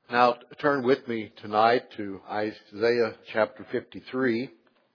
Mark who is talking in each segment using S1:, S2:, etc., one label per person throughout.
S1: Now turn with me tonight to Isaiah chapter 53.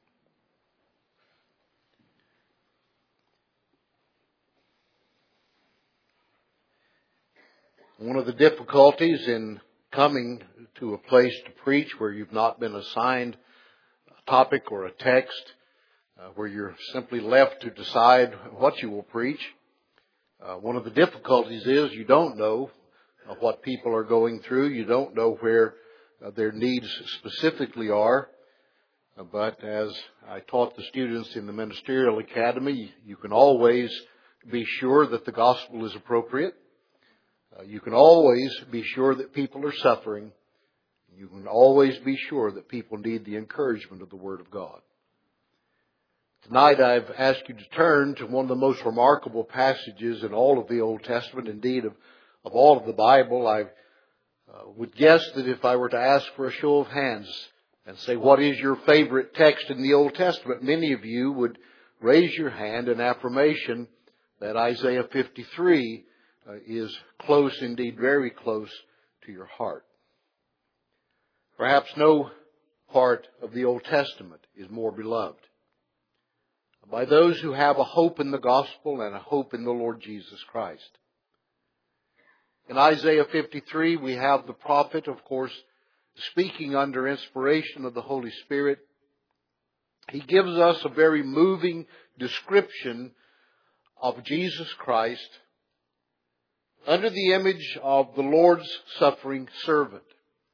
S1: One of the difficulties in coming to a place to preach where you've not been assigned a topic or a text, where you're simply left to decide what you will preach. One of the difficulties is you don't know what people are going through. You don't know where their needs specifically are. But as I taught the students in the Ministerial Academy, you can always be sure that the gospel is appropriate. You can always be sure that people are suffering. You can always be sure that people need the encouragement of the Word of God. Tonight I've asked you to turn to one of the most remarkable passages in all of the Old Testament, indeed of all of the Bible. I would guess that if I were to ask for a show of hands and say, what is your favorite text in the Old Testament? Many of you would raise your hand in affirmation that Isaiah 53 is close, indeed very close to your heart. Perhaps no part of the Old Testament is more beloved by those who have a hope in the gospel and a hope in the Lord Jesus Christ. In Isaiah 53, we have the prophet, of course, speaking under inspiration of the Holy Spirit. He gives us a very moving description of Jesus Christ under the image of the Lord's suffering servant.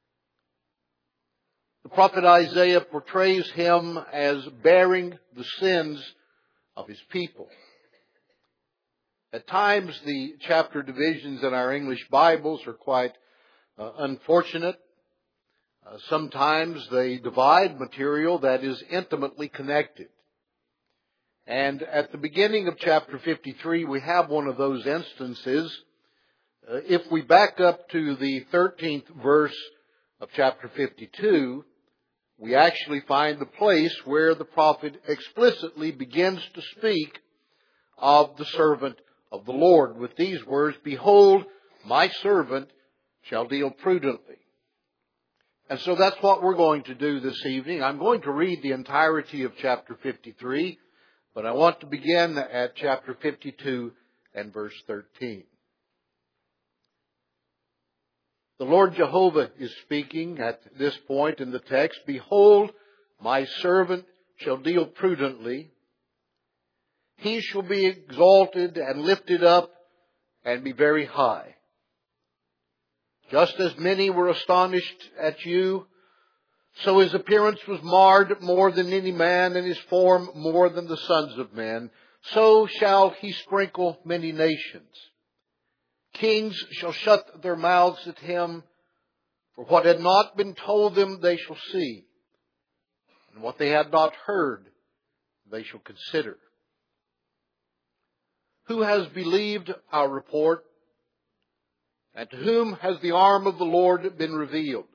S1: The prophet Isaiah portrays him as bearing the sins of his people. At times, the chapter divisions in our English Bibles are quite unfortunate. Sometimes they divide material that is intimately connected. And at the beginning of chapter 53, we have one of those instances. If we back up to the 13th verse of chapter 52, we actually find the place where the prophet explicitly begins to speak of the servant of the Lord with these words, "Behold, my servant shall deal prudently." And so that's what we're going to do this evening. I'm going to read the entirety of chapter 53, but I want to begin at chapter 52 and verse 13. The Lord Jehovah is speaking at this point in the text. "Behold, my servant shall deal prudently. He shall be exalted and lifted up and be very high. Just as many were astonished at you, so his appearance was marred more than any man, and his form more than the sons of men. So shall he sprinkle many nations. Kings shall shut their mouths at him, for what had not been told them they shall see, and what they had not heard they shall consider. Who has believed our report? And to whom has the arm of the Lord been revealed?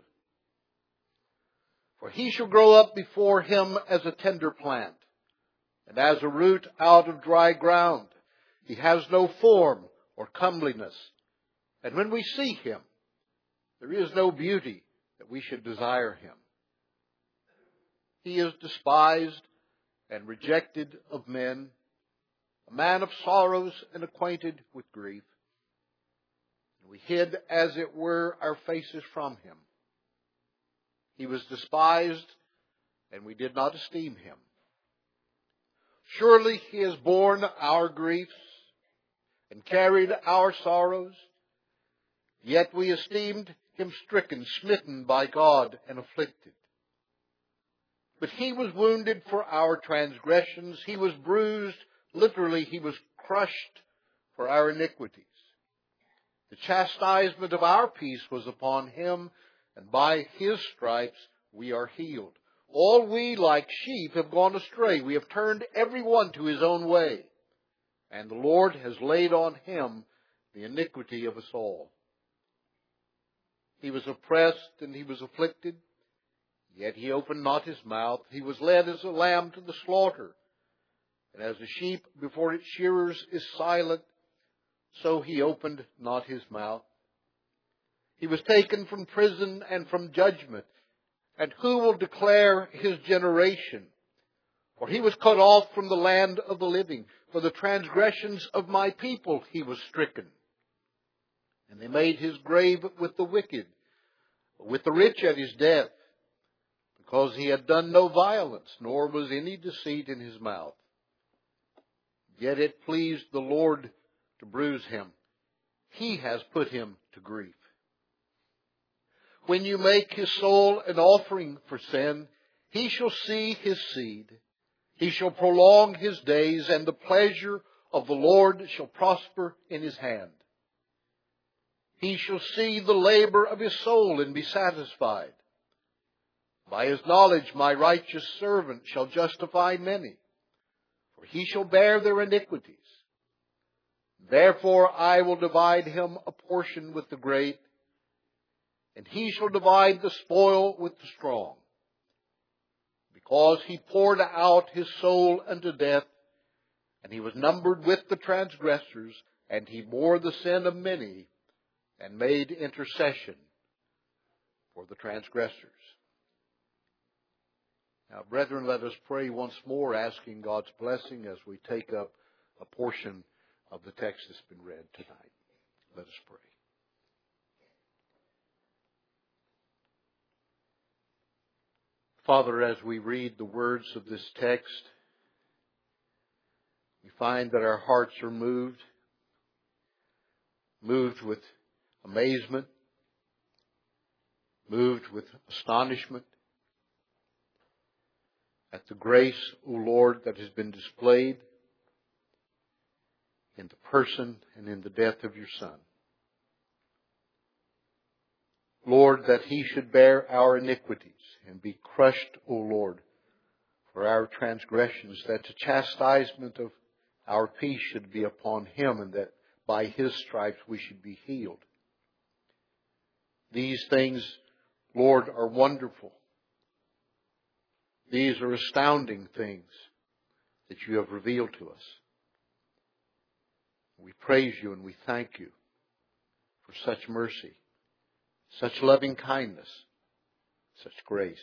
S1: For he shall grow up before him as a tender plant, and as a root out of dry ground. He has no form or comeliness, and when we see him, there is no beauty that we should desire him. He is despised and rejected of men, a man of sorrows and acquainted with grief. And we hid, as it were, our faces from him. He was despised, and we did not esteem him. Surely he has borne our griefs and carried our sorrows. Yet we esteemed him stricken, smitten by God, and afflicted. But he was wounded for our transgressions. He was bruised. Literally, he was crushed for our iniquities. The chastisement of our peace was upon him, and by his stripes we are healed. All we, like sheep, have gone astray. We have turned every one to his own way. And the Lord has laid on him the iniquity of us all. He was oppressed and he was afflicted, yet he opened not his mouth. He was led as a lamb to the slaughter, and as a sheep before its shearers is silent, so he opened not his mouth. He was taken from prison and from judgment. And who will declare his generation? For he was cut off from the land of the living. For the transgressions of my people he was stricken. And they made his grave with the wicked, with the rich at his death, because he had done no violence, nor was any deceit in his mouth. Yet it pleased the Lord to bruise him. He has put him to grief. When you make his soul an offering for sin, he shall see his seed. He shall prolong his days, and the pleasure of the Lord shall prosper in his hand. He shall see the labor of his soul and be satisfied. By his knowledge my righteous servant shall justify many, for he shall bear their iniquities. Therefore I will divide him a portion with the great, and he shall divide the spoil with the strong. Because he poured out his soul unto death, and he was numbered with the transgressors, and he bore the sin of many, and made intercession for the transgressors. Now, brethren, let us pray once more, asking God's blessing as we take up a portion of the text that's been read tonight. Let us pray. Father, as we read the words of this text, we find that our hearts are moved with amazement, moved with astonishment at the grace, O Lord, that has been displayed in the person and in the death of your Son. Lord, that he should bear our iniquities and be crushed, O Lord, for our transgressions, that the chastisement of our peace should be upon him, and that by his stripes we should be healed. These things, Lord, are wonderful. These are astounding things that you have revealed to us. We praise you and we thank you for such mercy, such loving kindness, such grace.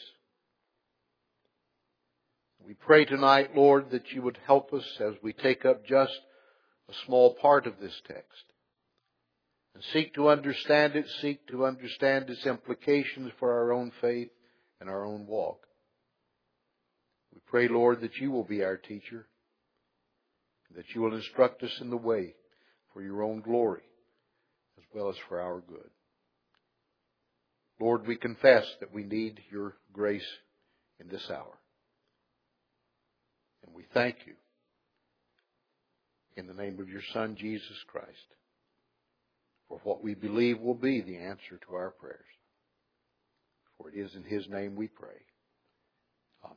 S1: We pray tonight, Lord, that you would help us as we take up just a small part of this text and seek to understand it, seek to understand its implications for our own faith and our own walk. We pray, Lord, that you will be our teacher, that you will instruct us in the way for your own glory as well as for our good. Lord, we confess that we need your grace in this hour. And we thank you in the name of your Son, Jesus Christ, for what we believe will be the answer to our prayers. For it is in his name we pray. Amen.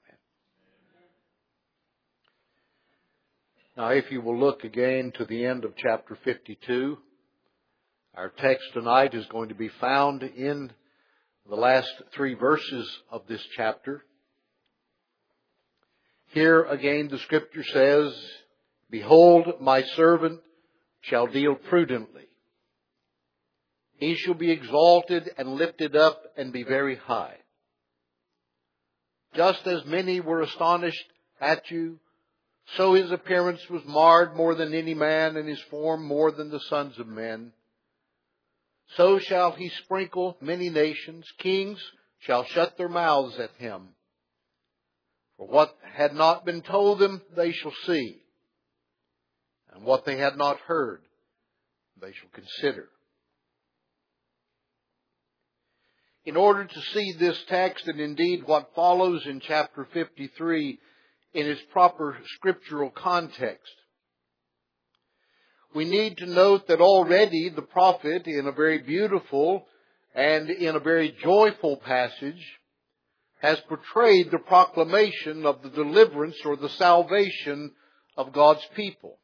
S1: Now, if you will look again to the end of chapter 52, our text tonight is going to be found in the last 3 verses of this chapter. Here again the Scripture says, "Behold, my servant shall deal prudently. He shall be exalted and lifted up and be very high. Just as many were astonished at you, so his appearance was marred more than any man, and his form more than the sons of men. So shall he sprinkle many nations. Kings shall shut their mouths at him. For what had not been told them, they shall see. And what they had not heard, they shall consider." In order to see this text, and indeed what follows in chapter 53 in its proper scriptural context, we need to note that already the prophet, in a very beautiful and in a very joyful passage, has portrayed the proclamation of the deliverance or the salvation of God's people.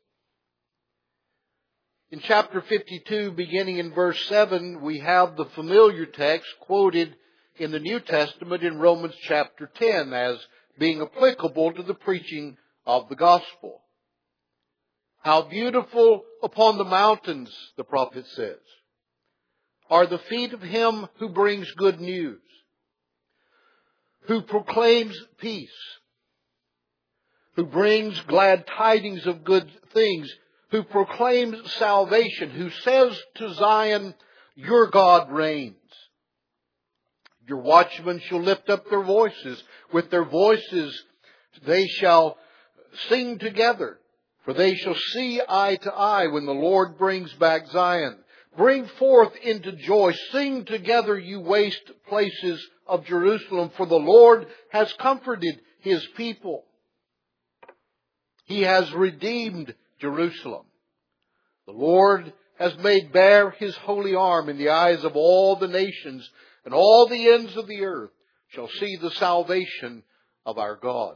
S1: In chapter 52, beginning in verse 7, we have the familiar text quoted in the New Testament in Romans chapter 10 as being applicable to the preaching of the gospel. "How beautiful upon the mountains," the prophet says, are the feet of him who brings good news, who proclaims peace, who brings glad tidings of good things, who proclaims salvation, who says to Zion, your God reigns. Your watchmen shall lift up their voices. With their voices they shall sing together, for they shall see eye to eye when the Lord brings back Zion. Bring forth into joy. Sing together, you waste places of Jerusalem, for the Lord has comforted his people. He has redeemed Jerusalem. The Lord has made bare his holy arm in the eyes of all the nations, and all the ends of the earth shall see the salvation of our God.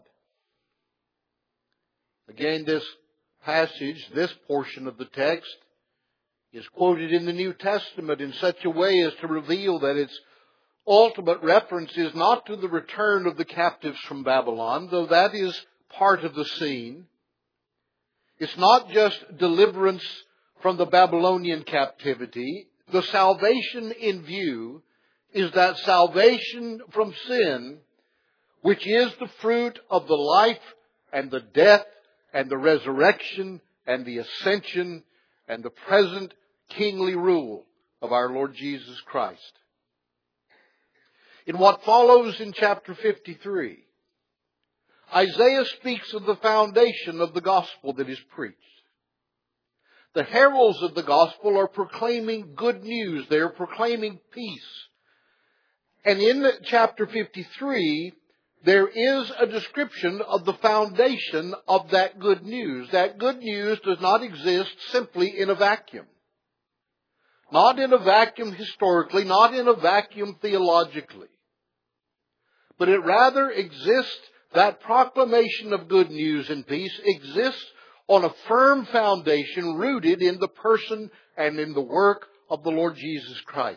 S1: Again, this passage, this portion of the text, is quoted in the New Testament in such a way as to reveal that its ultimate reference is not to the return of the captives from Babylon, though that is part of the scene. It's not just deliverance from the Babylonian captivity. The salvation in view is that salvation from sin, which is the fruit of the life and the death and the resurrection and the ascension and the present kingly rule of our Lord Jesus Christ. In what follows in chapter 53, Isaiah speaks of the foundation of the gospel that is preached. The heralds of the gospel are proclaiming good news. They are proclaiming peace. And in chapter 53, there is a description of the foundation of that good news. That good news does not exist simply in a vacuum. Not in a vacuum historically, not in a vacuum theologically. But it rather exists, that proclamation of good news and peace exists on a firm foundation rooted in the person and in the work of the Lord Jesus Christ.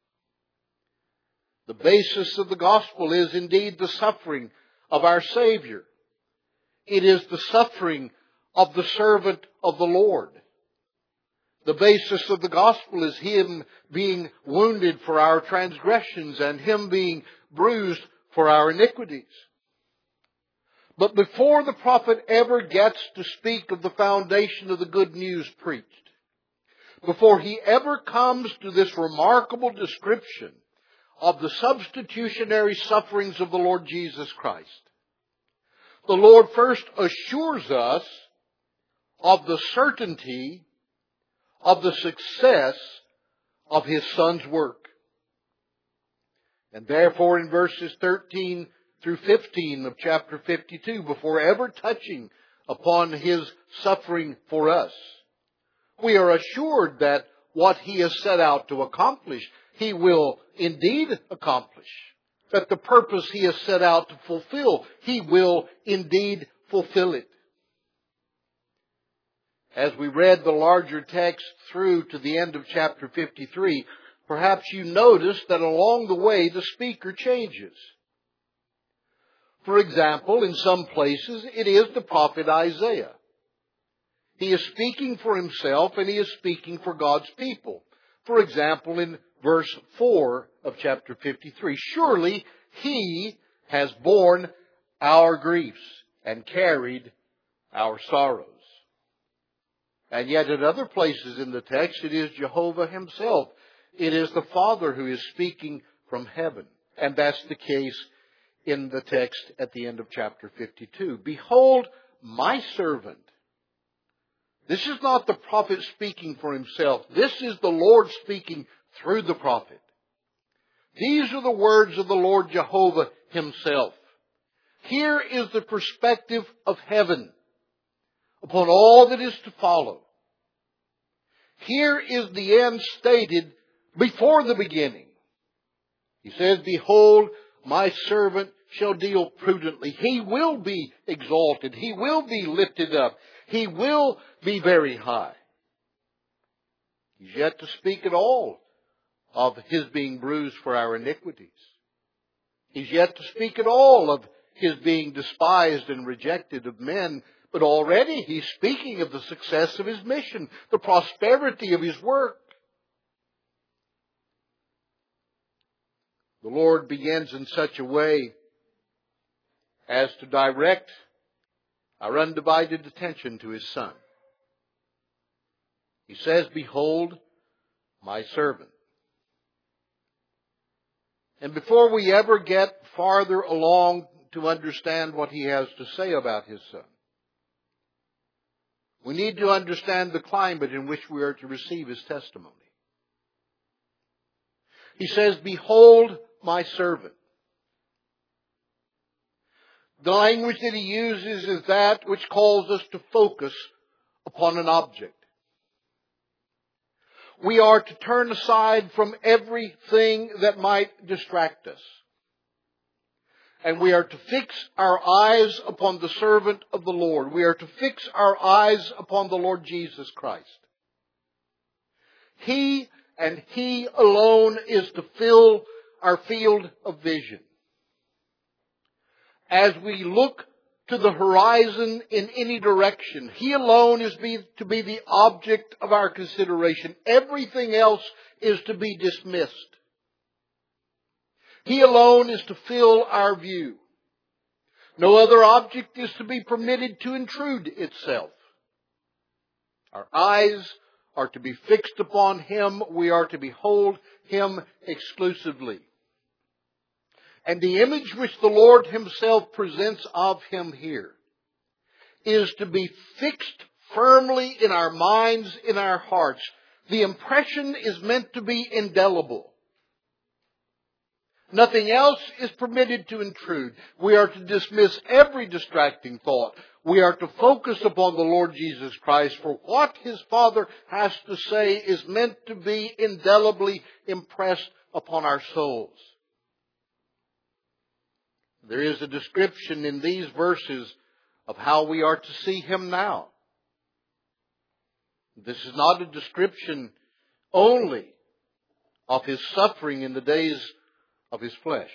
S1: The basis of the gospel is indeed the suffering of our Savior. It is the suffering of the servant of the Lord. The basis of the gospel is Him being wounded for our transgressions and Him being bruised for our iniquities. But before the prophet ever gets to speak of the foundation of the good news preached, before he ever comes to this remarkable description of the substitutionary sufferings of the Lord Jesus Christ, the Lord first assures us of the certainty of the success of His Son's work. And therefore in verses 13 through 15 of chapter 52, before ever touching upon His suffering for us, we are assured that what He has set out to accomplish, He will indeed accomplish. That the purpose He has set out to fulfill, He will indeed fulfill it. As we read the larger text through to the end of chapter 53, perhaps you notice that along the way the speaker changes. For example, in some places it is the prophet Isaiah. He is speaking for himself and he is speaking for God's people. For example, in verse 4 of chapter 53, surely He has borne our griefs and carried our sorrows. And yet in other places in the text, it is Jehovah Himself. It is the Father who is speaking from heaven. And that's the case in the text at the end of chapter 52. Behold, my servant. This is not the prophet speaking for himself. This is the Lord speaking through the prophet. These are the words of the Lord Jehovah Himself. Here is the perspective of heaven upon all that is to follow. Here is the end stated before the beginning. He says, behold, my servant shall deal prudently. He will be exalted. He will be lifted up. He will be very high. He's yet to speak at all of His being bruised for our iniquities. He's yet to speak at all of His being despised and rejected of men. But already He's speaking of the success of His mission, the prosperity of His work. the Lord begins in such a way as to direct our undivided attention to His Son. He says, "Behold, my servant." And before we ever get farther along to understand what He has to say about His Son, we need to understand the climate in which we are to receive His testimony. He says, "Behold my servant." The language that He uses is that which calls us to focus upon an object. We are to turn aside from everything that might distract us. And we are to fix our eyes upon the servant of the Lord. We are to fix our eyes upon the Lord Jesus Christ. He and He alone is to fill our field of vision. As we look to the horizon in any direction, He alone is to be the object of our consideration. Everything else is to be dismissed. He alone is to fill our view. No other object is to be permitted to intrude itself. Our eyes are to be fixed upon Him. We are to behold Him exclusively. And the image which the Lord Himself presents of Him here is to be fixed firmly in our minds, in our hearts. The impression is meant to be indelible. Nothing else is permitted to intrude. We are to dismiss every distracting thought. We are to focus upon the Lord Jesus Christ, for what His Father has to say is meant to be indelibly impressed upon our souls. There is a description in these verses of how we are to see Him now. This is not a description only of His suffering in the days of His flesh.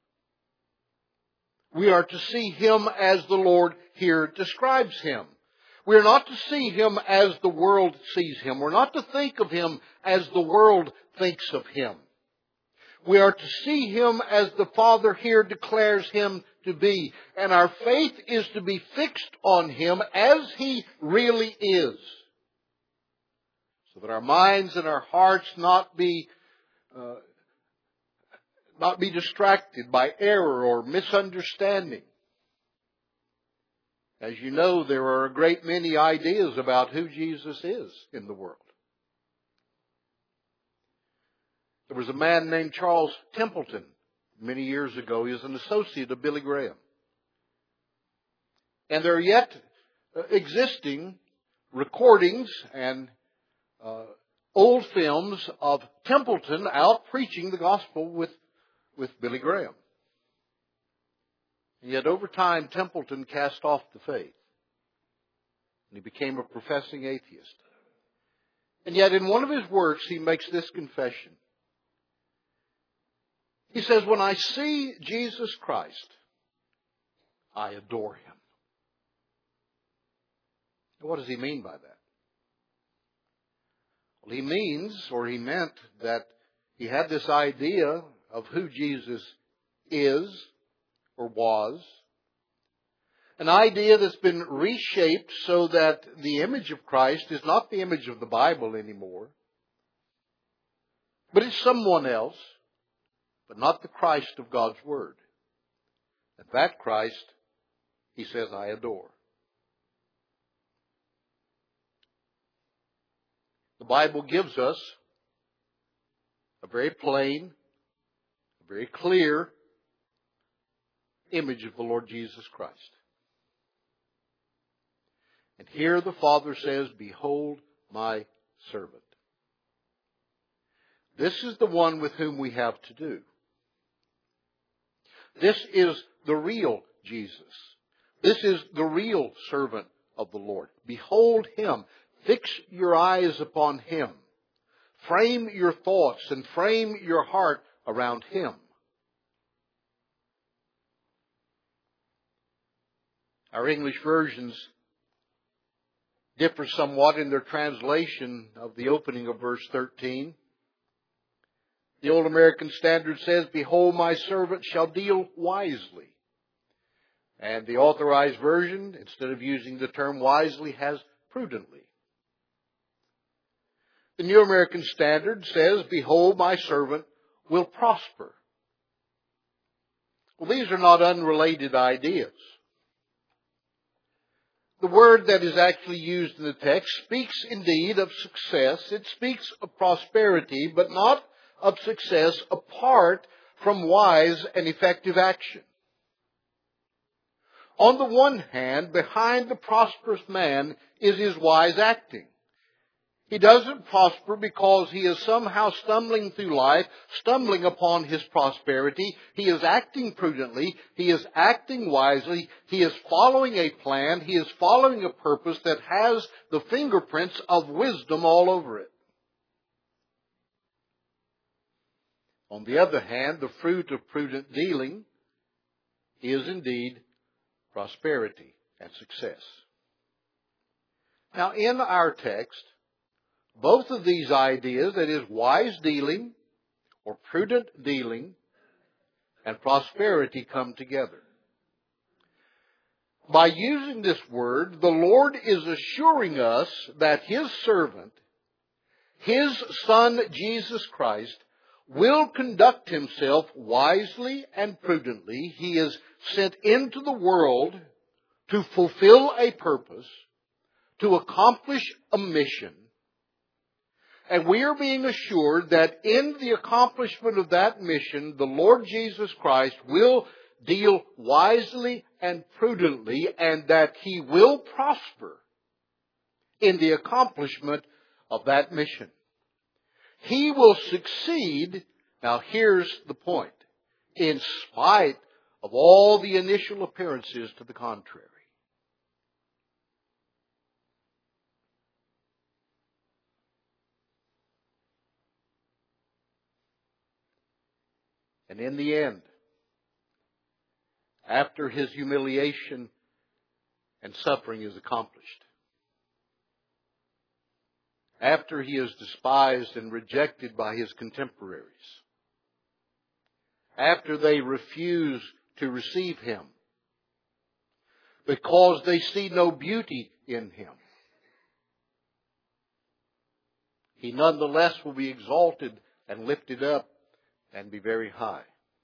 S1: We are to see Him as the Lord here describes Him. We are not to see Him as the world sees Him. We're not to think of Him as the world thinks of Him. We are to see Him as the Father here declares Him to be. And our faith is to be fixed on Him as He really is. So that our minds and our hearts not be distracted by error or misunderstanding. As you know, there are a great many ideas about who Jesus is in the world. There was a man named Charles Templeton many years ago. He was an associate of Billy Graham. And there are yet existing recordings and old films of Templeton out preaching the gospel with Billy Graham. And yet over time, Templeton cast off the faith. And he became a professing atheist. And yet in one of his works, he makes this confession. He says, "When I see Jesus Christ, I adore Him." What does he mean by that? Well, he means, or he meant, that he had this idea of who Jesus is or was. An idea that's been reshaped so that the image of Christ is not the image of the Bible anymore, but it's someone else, but not the Christ of God's Word. And that Christ, he says, I adore. The Bible gives us a very plain, a very clear image of the Lord Jesus Christ. And here the Father says, "Behold my servant." This is the one with whom we have to do. This is the real Jesus. This is the real servant of the Lord. Behold Him. Fix your eyes upon Him. Frame your thoughts and frame your heart around Him. Our English versions differ somewhat in their translation of the opening of verse 13. The Old American Standard says, "Behold, my servant shall deal wisely." And the Authorized Version, instead of using the term wisely, has prudently. The New American Standard says, "Behold, my servant will prosper." Well, these are not unrelated ideas. The word that is actually used in the text speaks indeed of success. It speaks of prosperity, but not of success apart from wise and effective action. On the one hand, behind the prosperous man is his wise acting. He doesn't prosper because he is somehow stumbling through life, stumbling upon his prosperity. He is acting prudently. He is acting wisely. He is following a plan. He is following a purpose that has the fingerprints of wisdom all over it. On the other hand, the fruit of prudent dealing is indeed prosperity and success. Now, in our text, both of these ideas, that is, wise dealing or prudent dealing and prosperity, come together. By using this word, the Lord is assuring us that His servant, His Son, Jesus Christ, will conduct himself wisely and prudently. He is sent into the world to fulfill a purpose, to accomplish a mission. And we are being assured that in the accomplishment of that mission, the Lord Jesus Christ will deal wisely and prudently, and that He will prosper in the accomplishment of that mission. He will succeed, now here's the point, in spite of all the initial appearances to the contrary. And in the end, after His humiliation and suffering is accomplished, after He is despised and rejected by His contemporaries, after they refuse to receive Him because they see no beauty in Him, He nonetheless will be exalted and lifted up and be very high.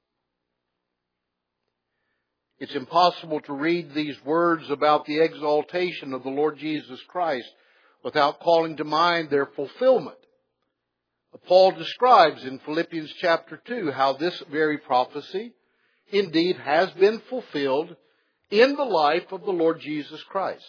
S1: It's impossible to read these words about the exaltation of the Lord Jesus Christ without calling to mind their fulfillment. Paul describes in Philippians chapter 2 how this very prophecy indeed has been fulfilled in the life of the Lord Jesus Christ.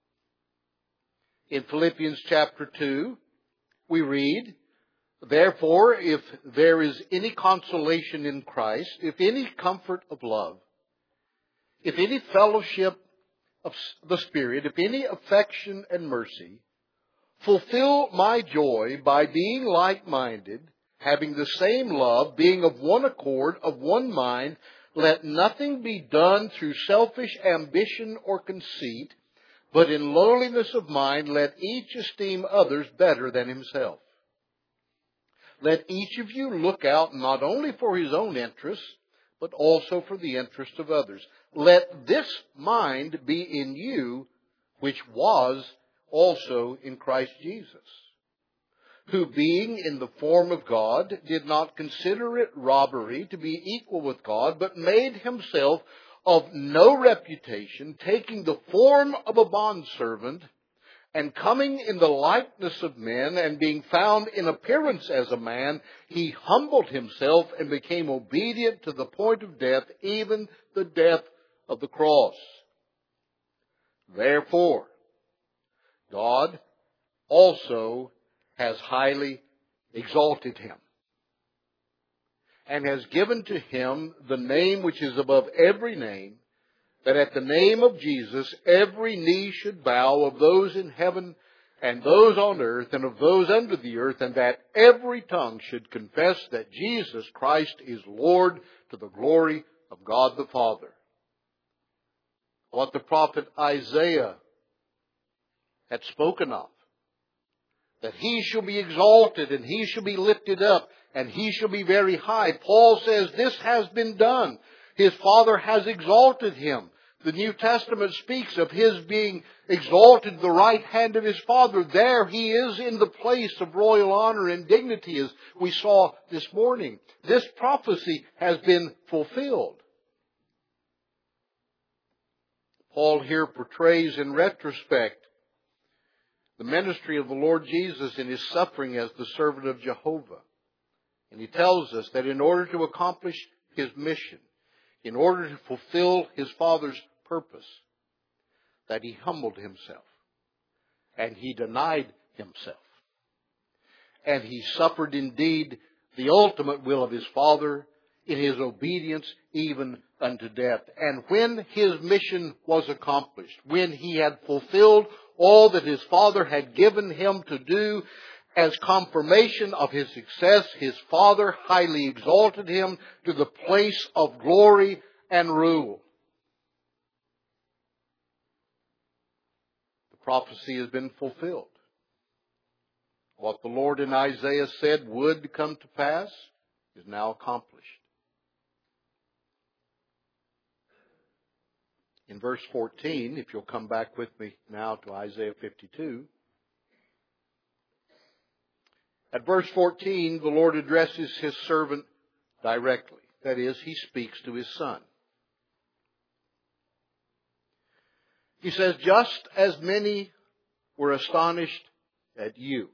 S1: In Philippians chapter 2, we read, "Therefore, if there is any consolation in Christ, if any comfort of love, if any fellowship of the Spirit, if any affection and mercy, fulfill my joy by being like-minded, having the same love, being of one accord, of one mind. Let nothing be done through selfish ambition or conceit, but in lowliness of mind let each esteem others better than himself. Let each of you look out not only for his own interests, but also for the interest of others. Let this mind be in you, which was also in Christ Jesus, who being in the form of God, did not consider it robbery to be equal with God, but made himself of no reputation, taking the form of a bondservant, and coming in the likeness of men, and being found in appearance as a man, he humbled himself and became obedient to the point of death, even the death of the cross. Therefore, God also has highly exalted him, and has given to him the name which is above every name, that at the name of Jesus every knee should bow, of those in heaven and those on earth and of those under the earth, and that every tongue should confess that Jesus Christ is Lord, to the glory of God the Father. What the prophet Isaiah had spoken of, that he shall be exalted and he shall be lifted up and he shall be very high. Paul says this has been done. His Father has exalted him. The New Testament speaks of his being exalted to the right hand of his Father. There he is in the place of royal honor and dignity, as we saw this morning. This prophecy has been fulfilled. Paul here portrays in retrospect the ministry of the Lord Jesus in his suffering as the servant of Jehovah. And he tells us that in order to accomplish his mission, in order to fulfill his Father's purpose, that he humbled himself and he denied himself. And he suffered indeed the ultimate will of his Father in his obedience even unto death. And when his mission was accomplished, when he had fulfilled all that his Father had given him to do, as confirmation of his success, his Father highly exalted him to the place of glory and rule. The prophecy has been fulfilled. What the Lord in Isaiah said would come to pass is now accomplished. In verse 14, if you'll come back with me now to Isaiah 52. At verse 14, the Lord addresses his servant directly. That is, he speaks to his Son. He says, just as many were astonished at you.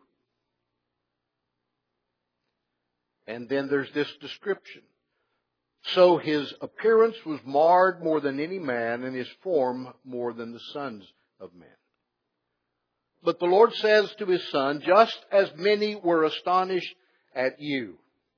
S1: And then there's this description. So his appearance was marred more than any man, and his form more than the sons of men. But the Lord says to his Son, just as many were astonished at you.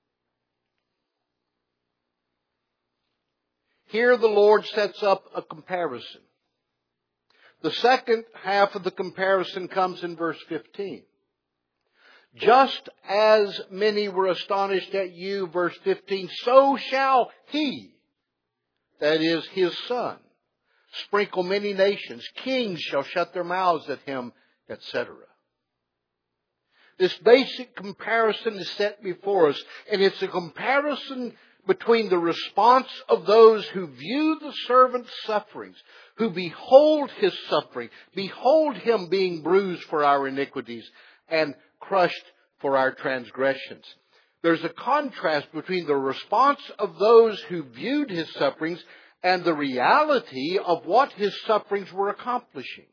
S1: Here the Lord sets up a comparison. The second half of the comparison comes in verse 15. Just as many were astonished at you, verse 15, so shall he, that is his Son, sprinkle many nations. Kings shall shut their mouths at him, etc. This basic comparison is set before us, and it's a comparison between the response of those who view the servant's sufferings, who behold his suffering, behold him being bruised for our iniquities and crushed for our transgressions. There's a contrast between the response of those who viewed his sufferings and the reality of what his sufferings were accomplishing.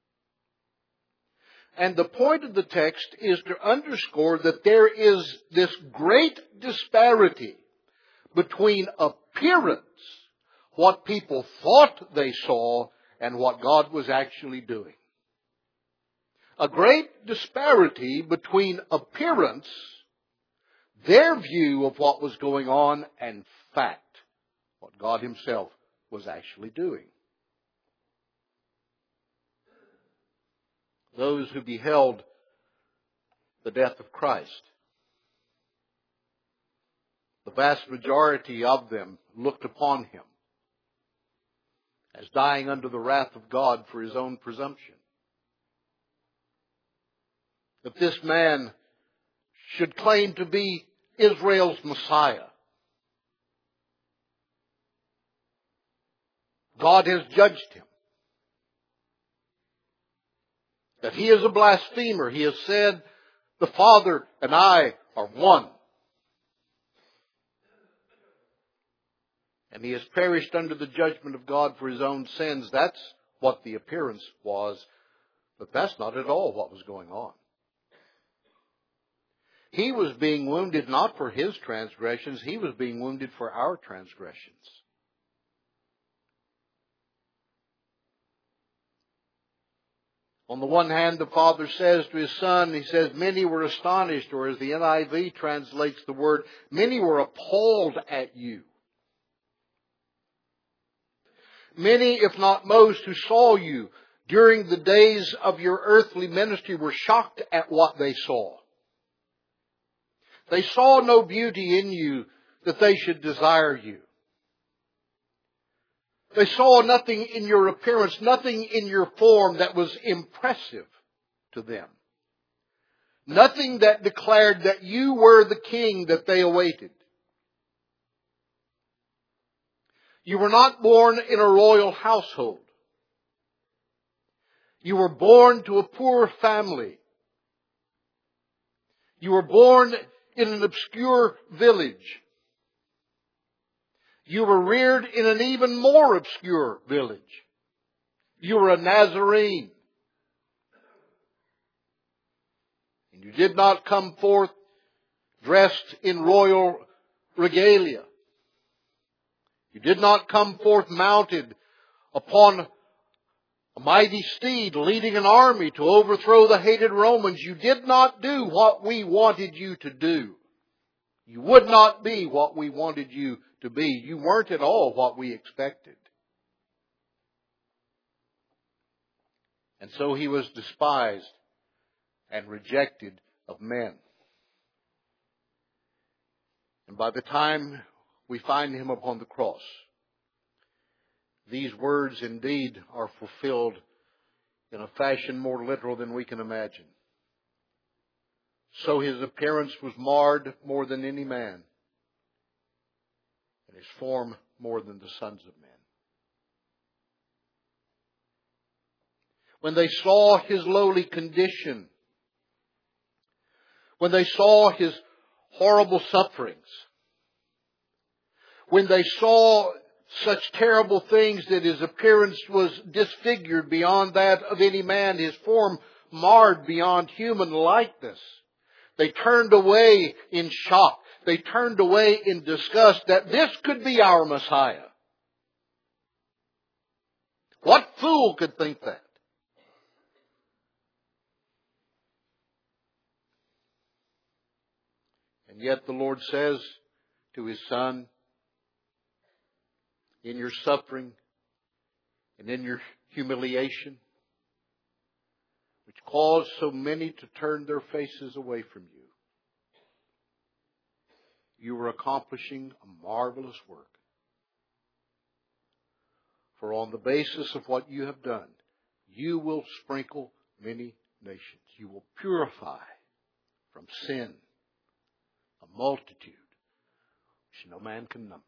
S1: And the point of the text is to underscore that there is this great disparity between appearance, what people thought they saw, and what God was actually doing. A great disparity between appearance, their view of what was going on, and fact, what God himself was actually doing. Those who beheld the death of Christ, the vast majority of them looked upon him as dying under the wrath of God for his own presumption. That this man should claim to be Israel's Messiah. God has judged him. That he is a blasphemer. He has said, the Father and I are one. And he has perished under the judgment of God for his own sins. That's what the appearance was. But that's not at all what was going on. He was being wounded not for his transgressions. He was being wounded for our transgressions. On the one hand, the Father says to his Son, he says, many were astonished, or as the NIV translates the word, many were appalled at you. Many, if not most, who saw you during the days of your earthly ministry were shocked at what they saw. They saw no beauty in you that they should desire you. They saw nothing in your appearance, nothing in your form that was impressive to them. Nothing that declared that you were the king that they awaited. You were not born in a royal household. You were born to a poor family. You were born in an obscure village. You were reared in an even more obscure village. You were a Nazarene. And you did not come forth dressed in royal regalia. You did not come forth mounted upon a mighty steed leading an army to overthrow the hated Romans. You did not do what we wanted you to do. You would not be what we wanted you to be. You weren't at all what we expected. And so he was despised and rejected of men. And by the time we find him upon the cross, these words indeed are fulfilled in a fashion more literal than we can imagine. So his appearance was marred more than any man, and his form more than the sons of men. When they saw his lowly condition, when they saw his horrible sufferings, when they saw such terrible things that his appearance was disfigured beyond that of any man, his form marred beyond human likeness, they turned away in shock. They turned away in disgust that this could be our Messiah. What fool could think that? And yet the Lord says to His Son, in your suffering and in your humiliation, which caused so many to turn their faces away from you, you are accomplishing a marvelous work. For on the basis of what you have done, you will sprinkle many nations. You will purify from sin a multitude which no man can number.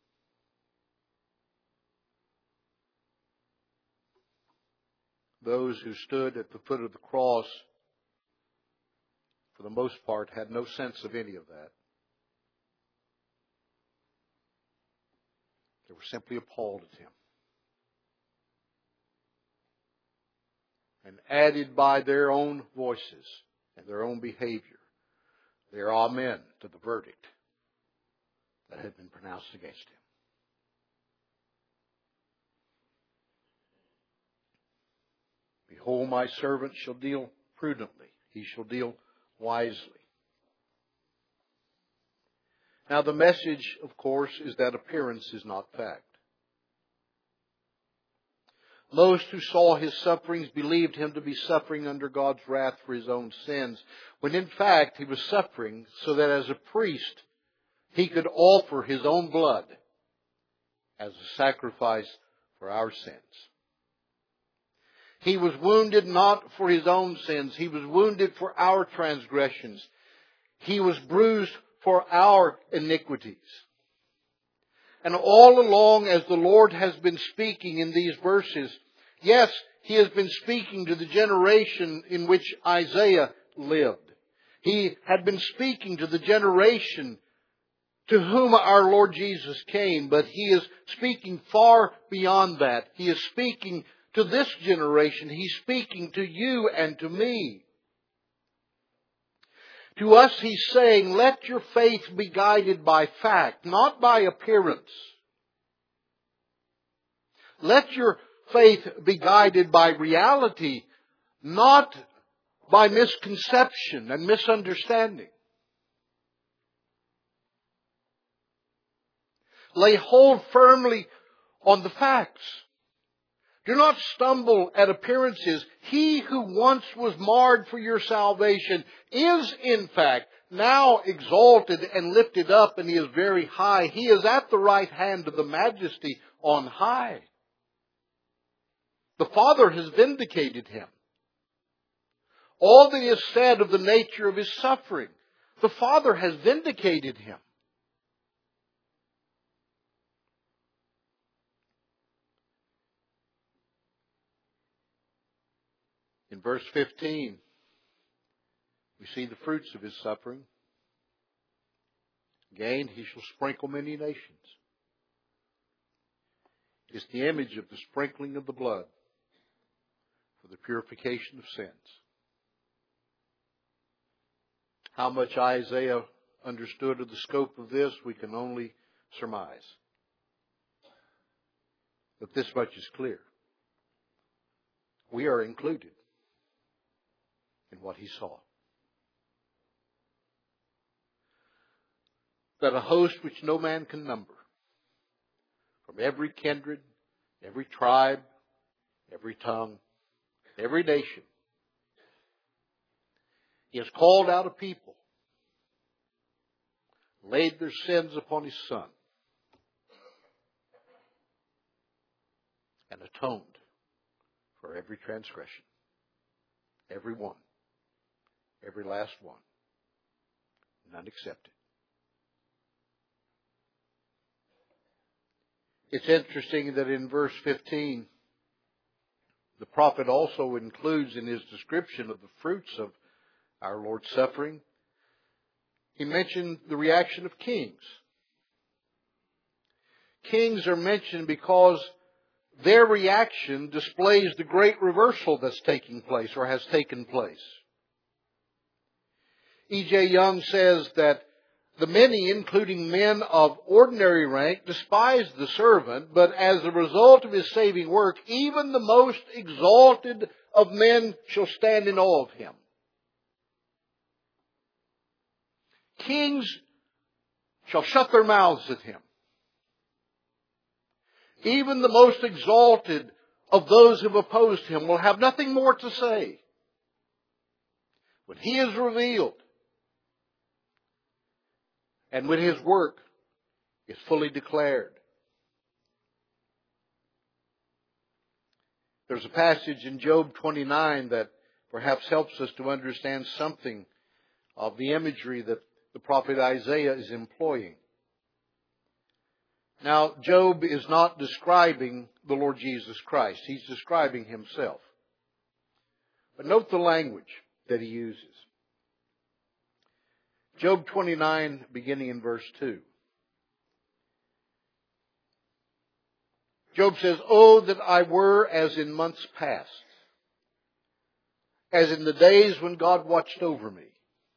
S1: Those who stood at the foot of the cross, for the most part, had no sense of any of that. They were simply appalled at Him. And added by their own voices and their own behavior, their amen to the verdict that had been pronounced against Him. Behold, my servant shall deal prudently. He shall deal wisely. Now the message, of course, is that appearance is not fact. Most who saw His sufferings believed Him to be suffering under God's wrath for His own sins, when in fact He was suffering so that as a priest He could offer His own blood as a sacrifice for our sins. He was wounded not for His own sins. He was wounded for our transgressions. He was bruised for our iniquities. And all along, as the Lord has been speaking in these verses, yes, He has been speaking to the generation in which Isaiah lived. He had been speaking to the generation to whom our Lord Jesus came, but He is speaking far beyond that. He is speaking to this generation. He's speaking to you and to me. To us He's saying, let your faith be guided by fact, not by appearance. Let your faith be guided by reality, not by misconception and misunderstanding. Lay hold firmly on the facts. Do not stumble at appearances. He who once was marred for your salvation is, in fact, now exalted and lifted up, and He is very high. He is at the right hand of the Majesty on high. The Father has vindicated Him. all that is said of the nature of His suffering. The Father has vindicated Him. In verse 15, we see the fruits of His suffering. Again, He shall sprinkle many nations. It's the image of the sprinkling of the blood for the purification of sins. How much Isaiah understood of the scope of this, we can only surmise. But this much is clear. We are included in what He saw. That a host which no man can number, from every kindred, every tribe, every tongue, every nation, He has called out a people, laid their sins upon His Son, and atoned for every transgression. Every one. Every last one. None excepted. It's interesting that in verse 15, the prophet also includes in his description of the fruits of our Lord's suffering, he mentioned the reaction of kings. Kings are mentioned because their reaction displays the great reversal that's taking place or has taken place. E.J. Young says that the many, including men of ordinary rank, despised the servant, but as a result of his saving work, even the most exalted of men shall stand in awe of him. Kings shall shut their mouths at him. Even the most exalted of those who have opposed him will have nothing more to say. When he is revealed, and when his work is fully declared. There's a passage in Job 29 that perhaps helps us to understand something of the imagery that the prophet Isaiah is employing. Now, Job is not describing the Lord Jesus Christ. He's describing himself. But note the language that he uses. Job 29, beginning in verse 2. Job says, "Oh, that I were as in months past, as in the days when God watched over me,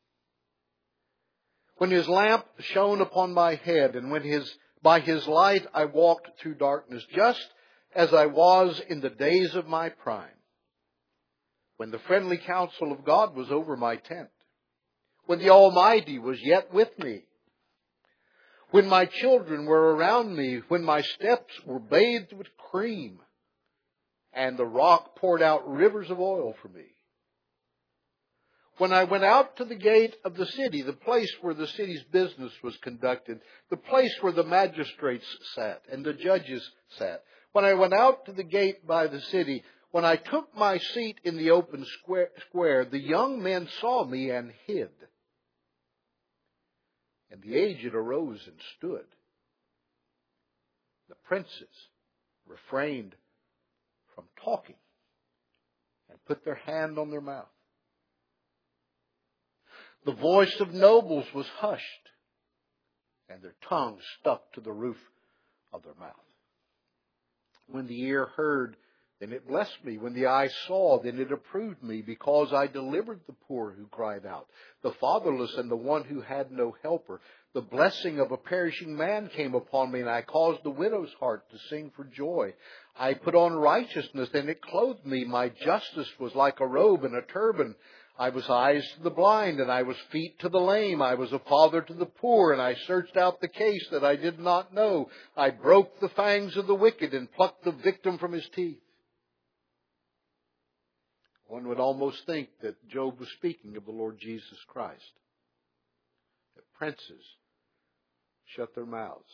S1: when His lamp shone upon my head, and when by His light I walked through darkness, just as I was in the days of my prime, when the friendly counsel of God was over my tent, when the Almighty was yet with me, when my children were around me, when my steps were bathed with cream, and the rock poured out rivers of oil for me. When I went out to the gate of the city, the place where the city's business was conducted, the place where the magistrates sat and the judges sat. When I went out to the gate by the city, when I took my seat in the open square, the young men saw me and hid. And the aged arose and stood. The princes refrained from talking and put their hand on their mouth. The voice of nobles was hushed, and their tongues stuck to the roof of their mouth. When the ear heard, then it blessed me. When the eye saw, then it approved me, because I delivered the poor who cried out, the fatherless and the one who had no helper. The blessing of a perishing man came upon me, and I caused the widow's heart to sing for joy. I put on righteousness, and it clothed me. My justice was like a robe and a turban. I was eyes to the blind, and I was feet to the lame. I was a father to the poor, and I searched out the case that I did not know. I broke the fangs of the wicked and plucked the victim from his teeth." One would almost think that Job was speaking of the Lord Jesus Christ. That princes shut their mouths.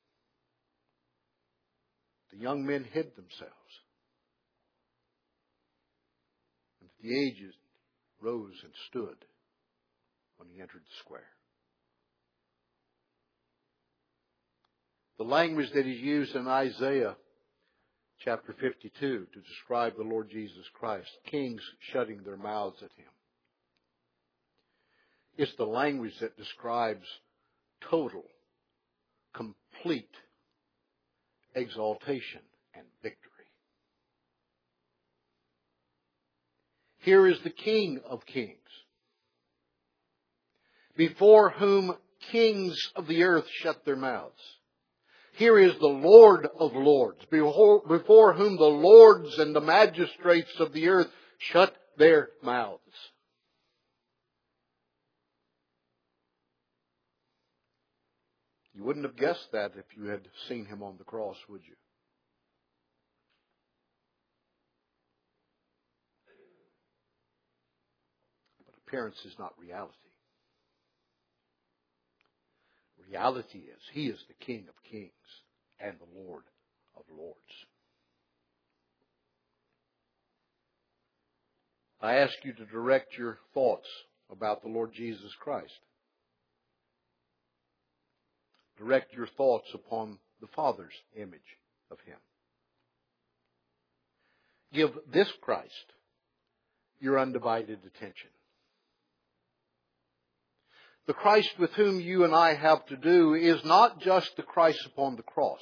S1: The young men hid themselves. And the aged rose and stood when he entered the square. The language that is used in Isaiah chapter 52 to describe the Lord Jesus Christ, kings shutting their mouths at him. It's the language that describes total, complete exaltation and victory. Here is the King of Kings, before whom kings of the earth shut their mouths. Here is the Lord of Lords, before whom the lords and the magistrates of the earth shut their mouths. You wouldn't have guessed that if you had seen him on the cross, would you? But appearance is not reality. Reality is, he is the King of Kings and the Lord of Lords. I ask you to direct your thoughts about the Lord Jesus Christ. Direct your thoughts upon the Father's image of him. Give this Christ your undivided attention. The Christ with whom you and I have to do is not just the Christ upon the cross.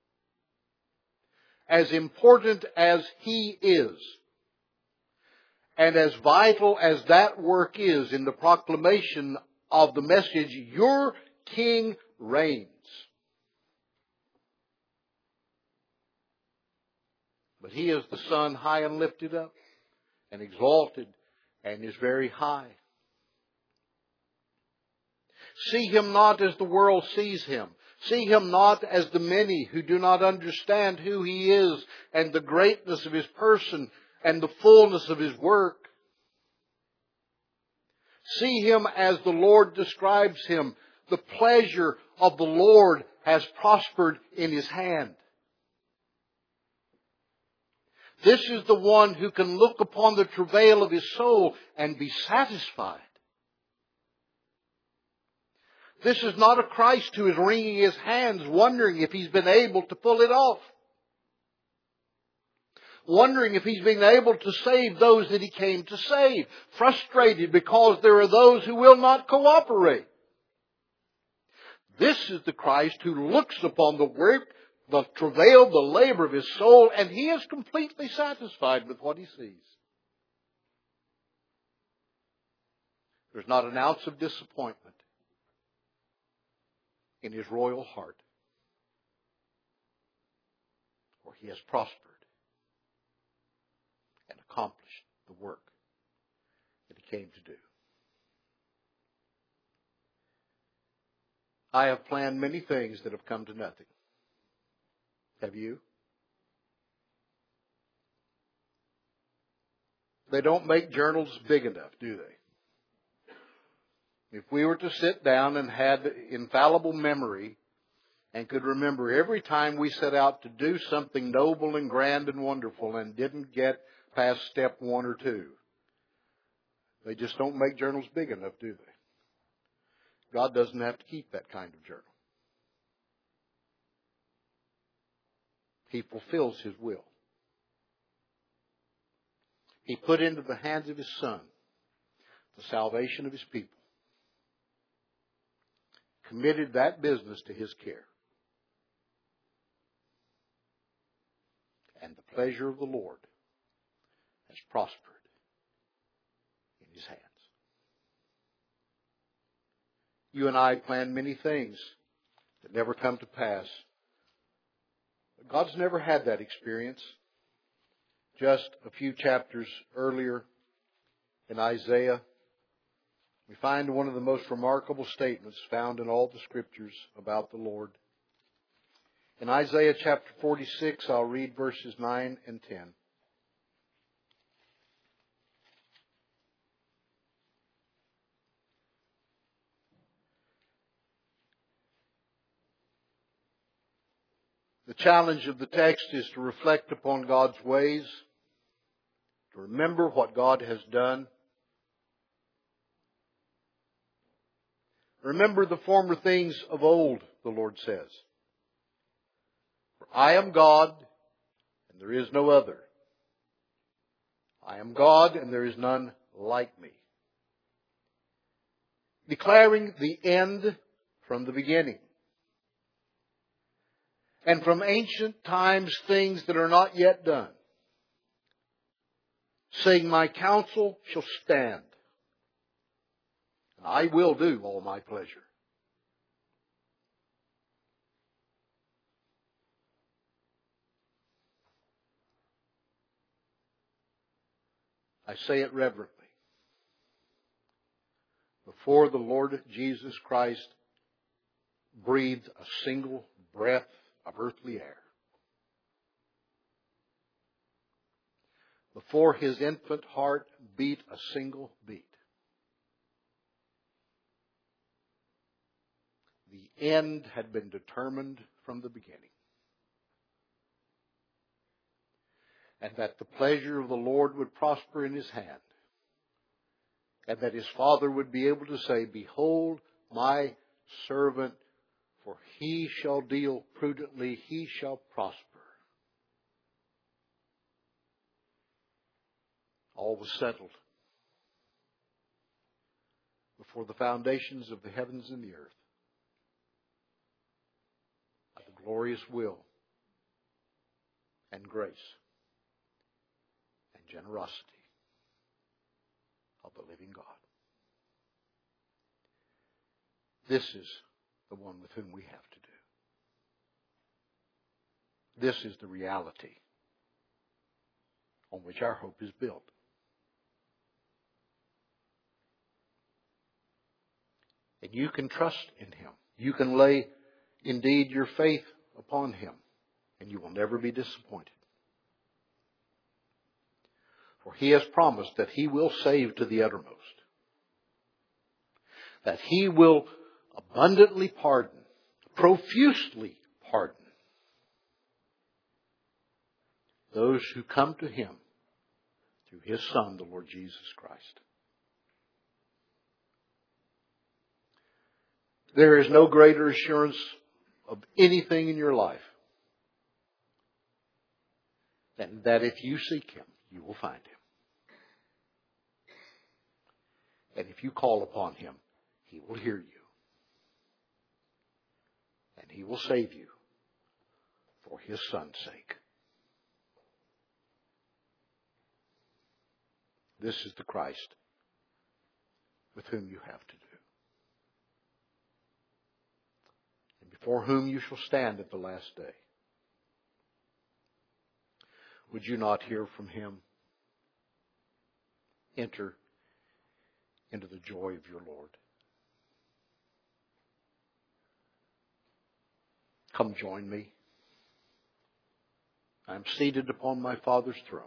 S1: As important as he is, and as vital as that work is in the proclamation of the message, your King reigns. But he is the Son high and lifted up and exalted and is very high. See him not as the world sees him. See him not as the many who do not understand who he is and the greatness of his person and the fullness of his work. See him as the Lord describes him. The pleasure of the Lord has prospered in his hand. This is the one who can look upon the travail of his soul and be satisfied. This is not a Christ who is wringing his hands, wondering if he's been able to pull it off. Wondering if he's been able to save those that he came to save. Frustrated because there are those who will not cooperate. This is the Christ who looks upon the work, the travail, the labor of his soul, and he is completely satisfied with what he sees. There's not an ounce of disappointment in his royal heart, for he has prospered and accomplished the work that he came to do. I have planned many things that have come to nothing. Have you? They don't make journals big enough, do they? If we were to sit down and had infallible memory and could remember every time we set out to do something noble and grand and wonderful and didn't get past step 1 or 2, they just don't make journals big enough, do they? God doesn't have to keep that kind of journal. He fulfills his will. He put into the hands of his Son the salvation of his people. Committed that business to his care. And the pleasure of the Lord has prospered in his hands. You and I plan many things that never come to pass. But God's never had that experience. Just a few chapters earlier in Isaiah, we find one of the most remarkable statements found in all the Scriptures about the Lord. In Isaiah chapter 46, I'll read verses 9 and 10. The challenge of the text is to reflect upon God's ways, to remember what God has done, Remember the former things of old, the Lord says. For I am God, and there is no other. I am God, and there is none like me. Declaring the end from the beginning. And from ancient times things that are not yet done. Saying, my counsel shall stand. And I will do all my pleasure. I say it reverently. Before the Lord Jesus Christ breathed a single breath of earthly air. Before His infant heart beat a single beat. The end had been determined from the beginning. And that the pleasure of the Lord would prosper in His hand. And that His Father would be able to say, behold my servant, for he shall deal prudently, he shall prosper. All was settled before the foundations of the heavens and the earth. By the glorious will and grace and generosity of the living God. This is the one with whom we have to do. This is the reality on which our hope is built. And you can trust in Him. You can lay indeed your faith upon Him, and you will never be disappointed. For He has promised that He will save to the uttermost. That He will abundantly pardon, profusely pardon those who come to Him through His Son, the Lord Jesus Christ. There is no greater assurance of anything in your life than that if you seek Him, you will find Him. And if you call upon Him, He will hear you. And He will save you for His Son's sake. This is the Christ with whom you have to do. And before whom you shall stand at the last day. Would you not hear from Him? Enter into the joy of your Lord. Come join me. I am seated upon my Father's throne.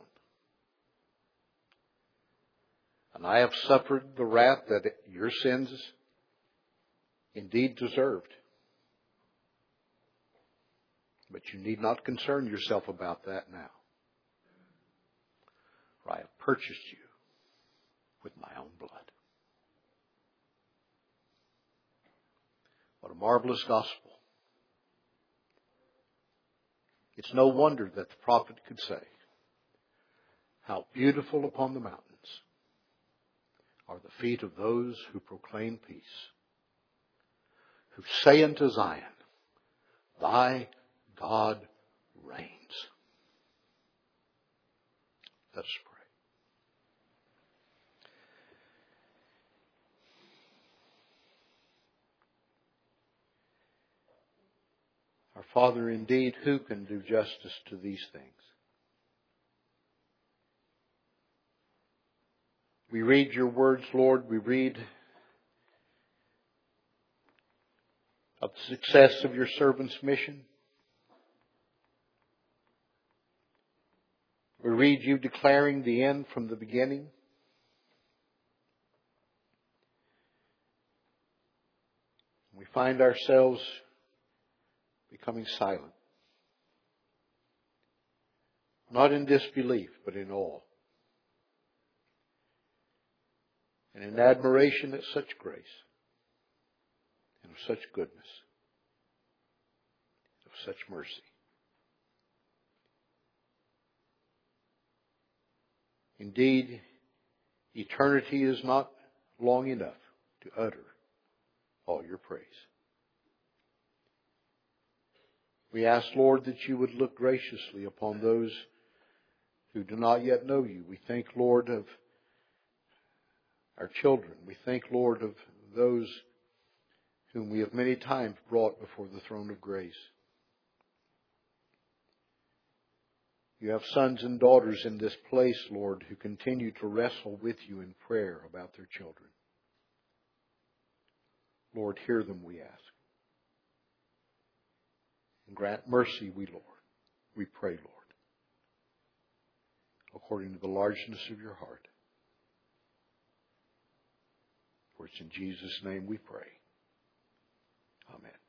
S1: And I have suffered the wrath that your sins indeed deserved. But you need not concern yourself about that now. For I have purchased you with my own blood. What a marvelous gospel. It's no wonder that the prophet could say, how beautiful upon the mountains are the feet of those who proclaim peace, who say unto Zion, thy God reigns. Let us pray. Our Father, indeed, who can do justice to these things? We read your words, Lord. We read of the success of your servant's mission. We read you declaring the end from the beginning. We find ourselves becoming silent. Not in disbelief, but in awe. And in admiration at such grace. of such goodness, of such mercy. Indeed, eternity is not long enough to utter all your praise. We ask, Lord, that you would look graciously upon those who do not yet know you. We think, Lord, of our children. We think, Lord, of those whom we have many times brought before the throne of grace. You have sons and daughters in this place, Lord, who continue to wrestle with you in prayer about their children. Lord, hear them, we ask. And grant mercy, we pray, Lord, according to the largeness of your heart. For it's in Jesus' name we pray. Amen.